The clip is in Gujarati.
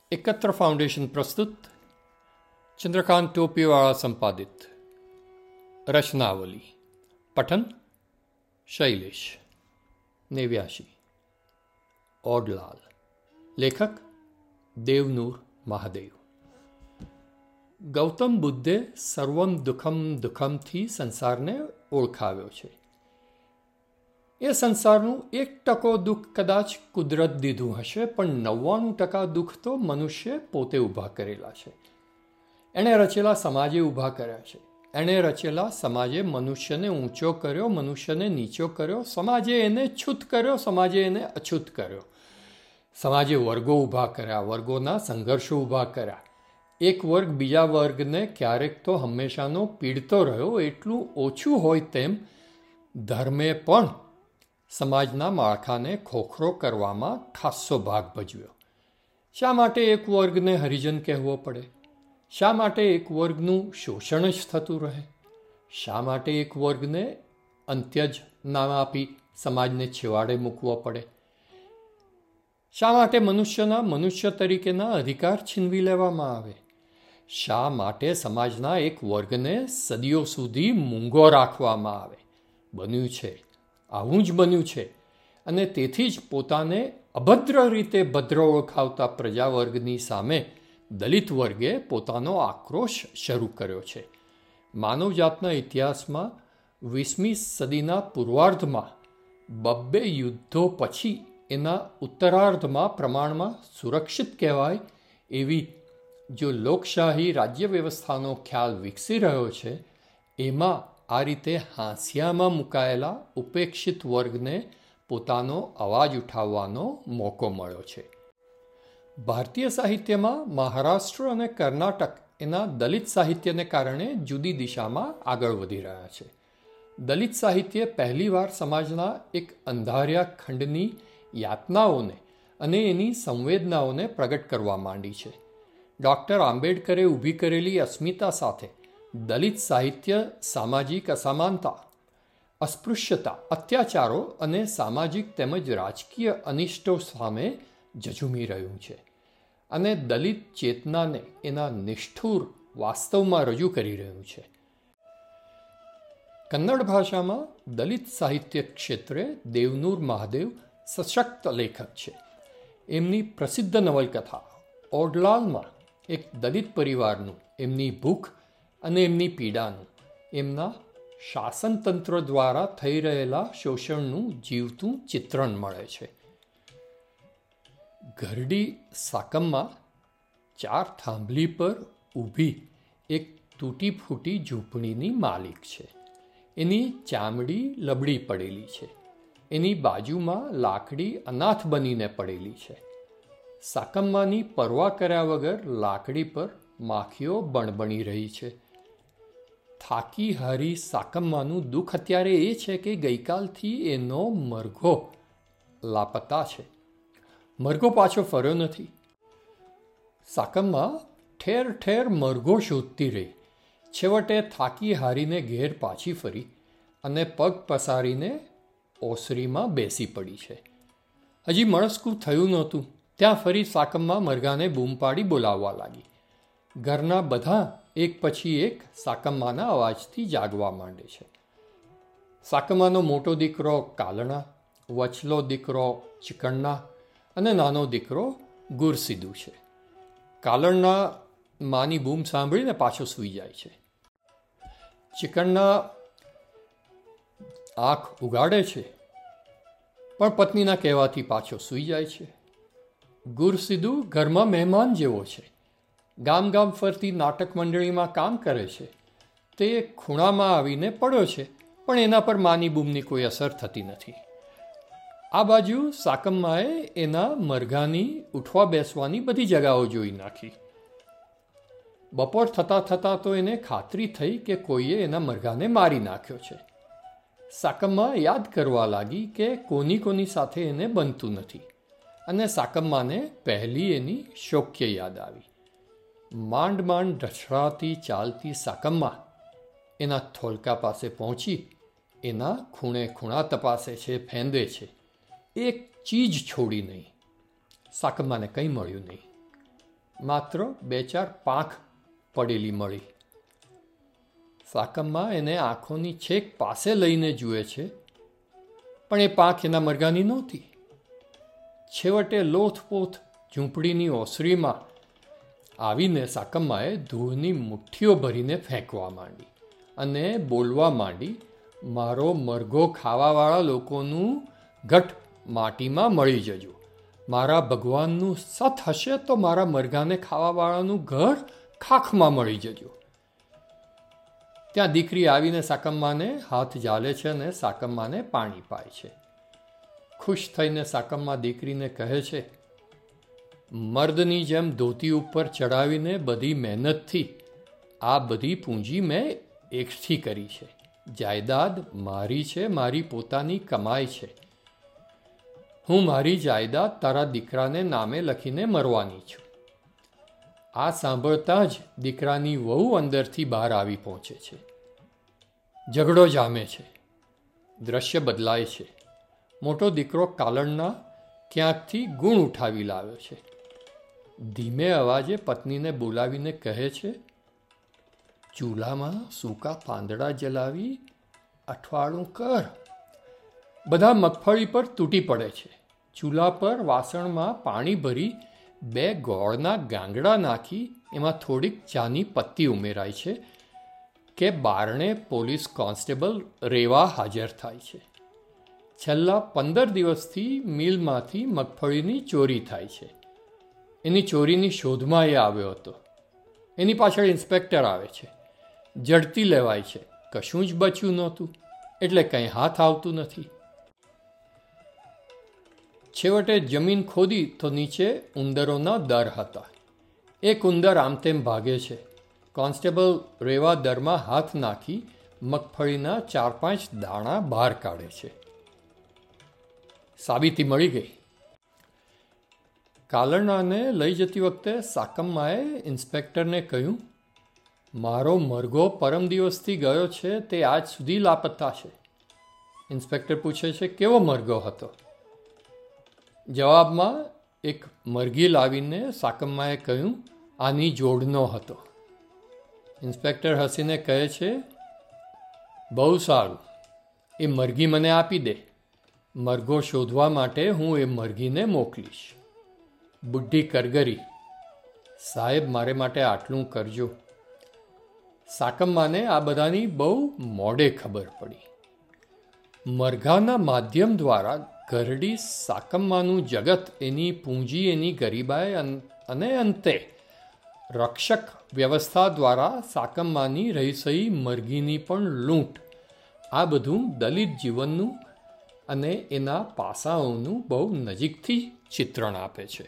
एकत्र फाउंडेशन प्रस्तुत चंद्रकांत टोपीवाड़ा संपादित रचनावली पठन शैलेश 89 ओडलाल लेखक देवनूर महादेव ગૌતમ બુદ્ધે સર્વમ દુઃખમ દુઃખમથી સંસારને ઓળખાવ્યો છે. એ સંસારનું 1% દુઃખ કદાચ કુદરત દીધું હશે, પણ 99% દુઃખ તો મનુષ્ય પોતે ઊભા કરેલા છે. એણે રચેલા સમાજે ઊભા કર્યા છે. એણે રચેલા સમાજે મનુષ્યને ઊંચો કર્યો, મનુષ્યને નીચો કર્યો, સમાજે એને છૂત કર્યો, સમાજે એને અછૂત કર્યો. સમાજે વર્ગો ઊભા કર્યા, વર્ગોના સંઘર્ષો ઊભા કર્યા. એક વર્ગ બીજા વર્ગને ક્યારેક તો હંમેશાનો પીડતો રહ્યો. એટલું ઓછું હોય તેમ ધર્મે પણ સમાજના માળખાને ખોખરો કરવામાં ખાસ્સો ભાગ ભજવ્યો. શા માટે એક વર્ગને હરિજન કહેવો પડે? શા માટે એક વર્ગનું શોષણ જ થતું રહે? શા માટે એક વર્ગને અંત્યજ નામ આપી સમાજને છેવાડે મૂકવો પડે? શા માટે મનુષ્યના મનુષ્ય તરીકેના અધિકાર છીનવી લેવામાં આવે? શા માટે સમાજના એક વર્ગને સદીઓ સુધી મૂંગો રાખવામાં આવે? બન્યું છે, આવું જ બન્યું છે. અને તેથી જ પોતાને અભદ્ર રીતે ભદ્ર ઓળખાવતા પ્રજાવર્ગની સામે દલિત વર્ગે પોતાનો આક્રોશ શરૂ કર્યો છે. માનવજાતના ઇતિહાસમાં 20મી સદીના પૂર્વાર્ધમાં 2 યુદ્ધો પછી એના ઉત્તરાર્ધમાં પ્રમાણમાં સુરક્ષિત કહેવાય એવી જો લોકશાહી રાજ્ય વ્યવસ્થાનો ખ્યાલ વિકસી રહ્યો છે, એમાં આ રીતે હાંસિયામાં મુકાયેલા ઉપેક્ષિત વર્ગને પોતાનો અવાજ ઉઠાવવાનો મોકો મળ્યો છે. ભારતીય સાહિત્યમાં મહારાષ્ટ્ર અને કર્ણાટક એના દલિત સાહિત્યને કારણે જુદી દિશામાં આગળ વધી રહ્યા છે. દલિત સાહિત્ય પહેલીવાર સમાજના એક અંધાર્યા ખંડની યાતનાઓને અને એની સંવેદનાઓને પ્રગટ કરવા માંડી છે. ડૉક્ટર આંબેડકરે ઊભી કરેલી અસ્મિતા સાથે દલિત સાહિત્ય સામાજિક અસમાનતા, અસ્પૃશ્યતા, અત્યાચારો અને સામાજિક તેમજ રાજકીય અનિષ્ટો સામે ઝઝૂમી રહ્યું છે અને દલિત ચેતનાને એના નિષ્ઠુર વાસ્તવમાં રજૂ કરી રહ્યું છે. કન્નડ ભાષામાં દલિત સાહિત્ય ક્ષેત્રે દેવનૂર મહાદેવ સશક્ત લેખક છે. એમની પ્રસિદ્ધ નવલકથા ઓડલાલમાં એક દલિત પરિવારનું, એમની ભૂખ અને એમની પીડાનું, એમના શાસનતંત્ર દ્વારા થઈ રહેલા શોષણનું જીવતું ચિત્રણ મળે છે. ઘરડી સાકમમાં 4 થાંભલી પર ઊભી એક તૂટી ફૂટી ઝૂંપડીની માલિક છે. એની ચામડી લબડી પડેલી છે. એની બાજુમાં લાકડી અનાથ બનીને પડેલી છે. સાકમ્માની પરવા કર્યા વગર લાકડી પર માખીઓ બણબણી રહી છે. થાકી હારી સાકમ્માનું દુઃખ અત્યારે એ છે કે ગઈકાલથી એનો મરઘો લાપતા છે. મરઘો પાછો ફર્યો નથી. સાકમ્મા ઠેર ઠેર મરઘો શોધતી રહી. છેવટે થાકી હારીને ઘેર પાછી ફરી અને પગ પસારીને ઓસરીમાં બેસી પડી છે. હજી મળસ્કું થયું નહોતું ત્યાં ફરી સાકમ્મા મરઘાને બૂમ પાડી બોલાવવા લાગી. ઘરના બધા એક પછી એક સાકમ્માના અવાજથી જાગવા માંડે છે. સાકમ્માનો મોટો દીકરો કાલણા, વચલો દીકરો ચિકણના અને નાનો દીકરો ગુરસીદુ છે. કાલણના માની બૂમ સાંભળીને પાછો સૂઈ જાય છે. ચિકણના આંખ ઉગાડે છે પણ પત્નીના કહેવાથી પાછો સૂઈ જાય છે. ગુરસીદુ ઘરમાં મહેમાન જેવો છે. ગામ ગામ ફરતી નાટક મંડળીમાં કામ કરે છે. તે ખૂણામાં આવીને પડ્યો છે પણ એના પર માની બૂમની કોઈ અસર થતી નથી. આ બાજુ સાકમ્માએ એના મરઘાની ઉઠવા બેસવાની બધી જગાઓ જોઈ નાખી. બપોર થતાં થતાં તો એને ખાતરી થઈ કે કોઈએ એના મરઘાને મારી નાખ્યો છે. સાકમ્મા યાદ કરવા લાગી કે કોની સાથે એને બનતું નથી અને સાકમ્માને પહેલી એની શોક્ય યાદ આવી. માંડ માંડ ઢસડાતી ચાલતી સાકમ્મા એના થોલકા પાસે પહોંચી એના ખૂણે ખૂણા તપાસે છે, ફેંદે છે. એક ચીજ છોડી નહીં. સાકમ્માને કંઈ મળ્યું નહીં. માત્ર 2-4 પાંખ પડેલી મળી. સાકમ્મા એને આંખોની છેક પાસે લઈને જુએ છે, પણ એ પાંખ એના મરઘાની નહોતી. છેવટે લોથપોથ ઝૂંપડીની ઓસરીમાં આવીને સાકમ્માએ ધૂળની મુઠ્ઠીઓ ભરીને ફેંકવા માંડી અને બોલવા માંડી, મારો મરઘો ખાવાવાળા લોકોનું ઘટ માટીમાં મળી જજો. મારા ભગવાનનું સત હશે તો મારા મરઘાને ખાવાવાળાનું ઘર ખાખમાં મળી જજો. ત્યાં દીકરી આવીને સાકમ્માને હાથ ઝાલે છે અને સાકમ્માને પાણી પાય છે. ખુશ થઈને સાકમ્મા દીકરીને કહે છે, મર્દની જેમ ધોતી ઉપર ચડાવીને બધી મહેનતથી આ બધી પૂંજી મેં એકઠી કરી છે. જાયદાદ મારી છે, મારી પોતાની કમાઈ છે. હું મારી જાયદાદ તારા દીકરાને નામે લખીને મરવાની છું. આ સાંભળતા જ દીકરાની વહુ અંદરથી બહાર આવી પહોંચે છે. ઝઘડો જામે છે. દ્રશ્ય બદલાય છે. મોટો દીકરો કાલણના ક્યાંકથી ગુણ ઉઠાવી લાવ્યો છે. ધીમે અવાજે પત્નીને બોલાવીને કહે છે, ચૂલામાં સૂકા પાંદડા જલાવી અઠવાડું કર. બધા મગફળી પર તૂટી પડે છે. ચૂલા પર વાસણમાં પાણી ભરી 2 ગોળના ગાંગડા નાખી એમાં થોડીક ચાની પત્તી ઉમેરાય છે કે બારણે પોલીસ કોન્સ્ટેબલ રેવા હાજર થાય છે. છેલ્લા 15 દિવસથી મિલમાંથી મગફળીની ચોરી થાય છે. એની ચોરીની શોધમાં એ આવ્યો હતો. એની પાછળ ઇન્સ્પેક્ટર આવે છે. ઝડપી લેવાય છે. કશું જ બચ્યું નહોતું, એટલે કંઈ હાથ આવતું નથી. છેવટે જમીન ખોદી તો નીચે ઉંદરોના દર હતા. એક ઉંદર આમ તેમ ભાગે છે. કોન્સ્ટેબલ રેવા દરમાં હાથ નાખી મગફળીના 4-5 દાણા બહાર કાઢે છે. સાબિતી મળી ગઈ. કાલણાને લઈ જતી વખતે સાકમ્માએ ઇન્સ્પેક્ટરને કહ્યું, મારો મરઘો પરમ દિવસથી ગયો છે, તે આજ સુધી લાપતા છે. ઇન્સ્પેક્ટર પૂછે છે, કેવો મરઘો હતો? જવાબમાં એક મરઘી લાવીને સાકમ્માએ કહ્યું, આની જોડનો હતો. ઇન્સ્પેક્ટર હસીને કહે છે, બહુ સારું, એ મરઘી મને આપી દે. મરઘો શોધવા માટે હું એ મરઘીને મોકલીશ. બુઢ્ઢી કરગરી, સાહેબ મારે માટે આટલું કરજો. સાકમ્માને આ બધાની બહુ મોડે ખબર પડી. મરઘાના માધ્યમ દ્વારા ઘરડી સાકમ્માનું જગત, એની પૂંજી, એની ગરીબાઈ અને અંતે રક્ષક વ્યવસ્થા દ્વારા સાકમ્માની રહીસઈ મરઘીની પણ લૂંટ, આ બધું દલિત જીવનનું અને એના પાસાઓનું બહુ નજીકથી ચિત્રણ આપે છે.